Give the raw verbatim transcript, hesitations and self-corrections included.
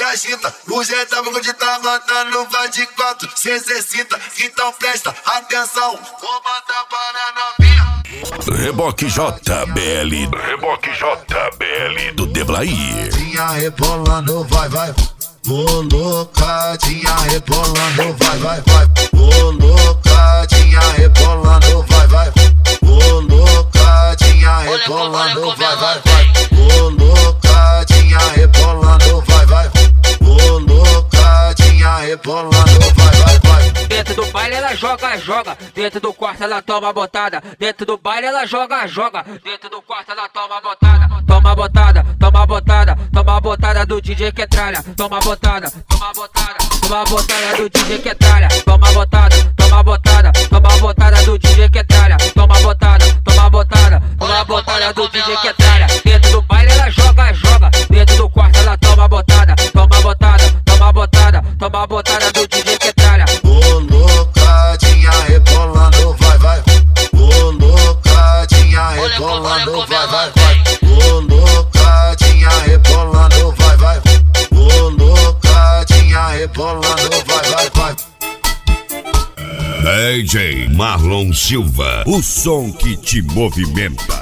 agita. O G W de tá mandando, vai de quatro, se exercita. Então presta atenção, vou mandar para novinha. Reboque J B L, Reboque J B L do Deblaí. Tinha rebolando, vai, vai. Ô loucadinha rebolando, vai, vai, vai. Ô loucadinha rebolando, vai, vai. Ô loucadinha rebolando, vai, vai, vai. Ô loucadinha rebolando, vai, vai. Ô loucadinha rebolando, vai, vai, vai. Dentro do baile ela joga, joga. Dentro do quarto ela toma botada. Dentro do baile ela joga, joga. Dentro do quarto ela toma botada. Toma botada, toma botada. Toma botada do D J que é tralha. Toma botada, toma botada. Toma botada do D J que é tralha. Toma botada, toma botada. Toma botada do D J que é tralha. Toma botada, toma botada. Toma botada do D J que é tralha. Dentro do baile ela joga, joga. Dentro do quarto ela toma botada. Toma botada, toma botada. Toma botada do D J que é tralha. Ô loucadinha rebolando, vai, vai. Ô loucadinha rebolando, vai, vai, vai. Ô loucadinha rebolando, vai, vai. Ô loucadinha rebolando, vai, vai, vai. D J Marlon Silva, o som que te movimenta.